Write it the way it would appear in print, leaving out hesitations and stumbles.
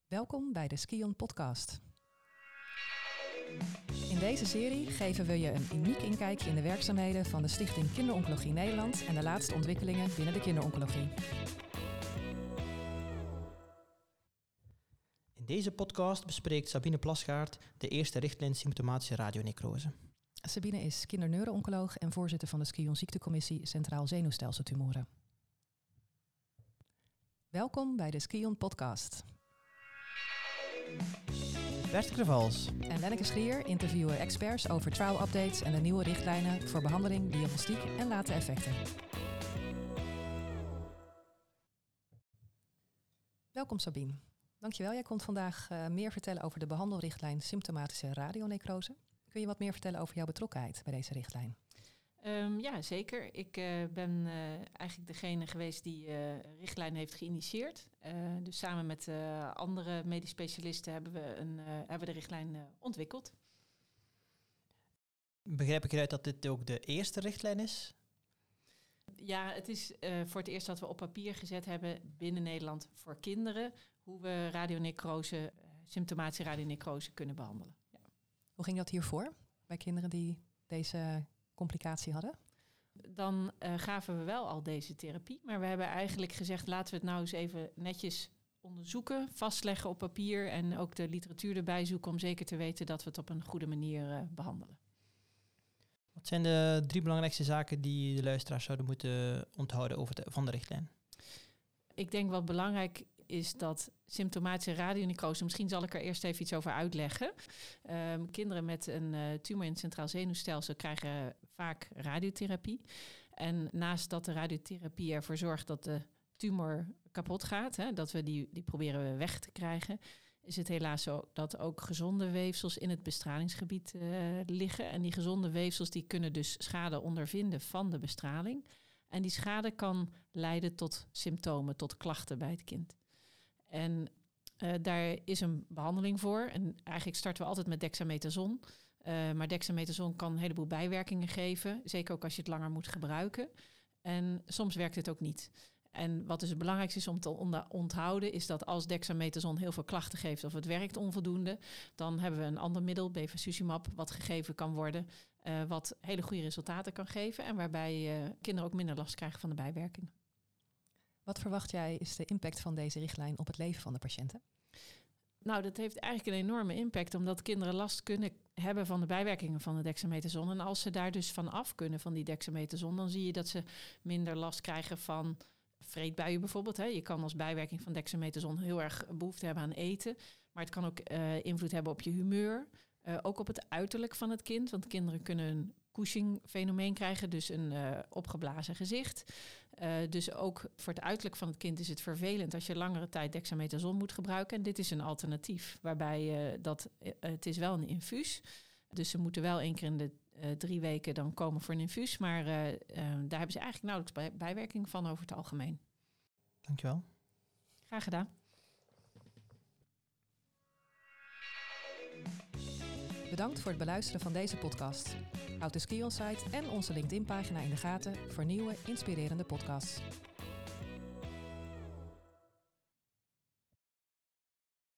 Welkom bij de Skion podcast. In deze serie geven we je een uniek inkijkje in de werkzaamheden van de Stichting Kinderoncologie Nederland en de laatste ontwikkelingen binnen de kinderoncologie. In deze podcast bespreekt Sabine Plasgaard de eerste richtlijn symptomatische radionecrose. Sabine is kinderneurooncoloog en voorzitter van de Skion Ziektecommissie Centraal Zenuwstelseltumoren. Welkom bij de Skion podcast. Bert Krevals En Lenneke Schrier interviewen experts over trial updates en de nieuwe richtlijnen voor behandeling, diagnostiek en late effecten. Welkom Sabine. Dankjewel. Jij komt vandaag meer vertellen over de behandelrichtlijn symptomatische radionecrose. Kun je wat meer vertellen over jouw betrokkenheid bij deze richtlijn? Ja, zeker. Ik ben eigenlijk degene geweest die richtlijn heeft geïnitieerd. Dus samen met andere medisch specialisten hebben we de richtlijn ontwikkeld. Begrijp ik eruit dat dit ook de eerste richtlijn is? Ja, het is voor het eerst dat we op papier gezet hebben binnen Nederland voor kinderen hoe we radionecrose, symptomatische radionecrose kunnen behandelen. Ja. Hoe ging dat hiervoor bij kinderen die deze complicatie hadden? Dan gaven we wel al deze therapie. Maar we hebben eigenlijk gezegd, laten we het nou eens even netjes onderzoeken, vastleggen op papier en ook de literatuur erbij zoeken om zeker te weten dat we het op een goede manier behandelen. Wat zijn de 3 belangrijkste zaken die de luisteraars zouden moeten onthouden van de richtlijn? Ik denk wat belangrijk is dat symptomatische radionecrose, misschien zal ik er eerst even iets over uitleggen. Kinderen met een tumor in het centraal zenuwstelsel krijgen vaak radiotherapie. En naast dat de radiotherapie ervoor zorgt dat de tumor kapot gaat, dat we die proberen we weg te krijgen, is het helaas zo dat ook gezonde weefsels in het bestralingsgebied liggen. En die gezonde weefsels die kunnen dus schade ondervinden van de bestraling. En die schade kan leiden tot symptomen, tot klachten bij het kind. En daar is een behandeling voor. En eigenlijk starten we altijd met dexamethason. Maar dexamethason kan een heleboel bijwerkingen geven. Zeker ook als je het langer moet gebruiken. En soms werkt het ook niet. En wat dus het belangrijkste is om te onthouden, is dat als dexamethason heel veel klachten geeft of het werkt onvoldoende, dan hebben we een ander middel, bevacizumab, wat gegeven kan worden, wat hele goede resultaten kan geven en waarbij kinderen ook minder last krijgen van de bijwerkingen. Wat verwacht jij is de impact van deze richtlijn op het leven van de patiënten? Nou, dat heeft eigenlijk een enorme impact, omdat kinderen last kunnen hebben van de bijwerkingen van de dexamethason. En als ze daar dus van af kunnen van die dexamethason, dan zie je dat ze minder last krijgen van vreedbuien bijvoorbeeld. Je kan als bijwerking van dexamethason heel erg behoefte hebben aan eten. Maar het kan ook invloed hebben op je humeur. Ook op het uiterlijk van het kind. Want kinderen kunnen een Cushing-fenomeen krijgen. Dus een opgeblazen gezicht. Dus ook voor het uiterlijk van het kind is het vervelend als je langere tijd dexamethason moet gebruiken. En dit is een alternatief. Waarbij het is wel een infuus. Dus ze moeten wel 1 keer in de 3 weken dan komen voor een infuus. Maar daar hebben ze eigenlijk nauwelijks bijwerking van over het algemeen. Dankjewel. Graag gedaan. Bedankt voor het beluisteren van deze podcast. Houd de Skion site en onze LinkedIn-pagina in de gaten voor nieuwe, inspirerende podcasts.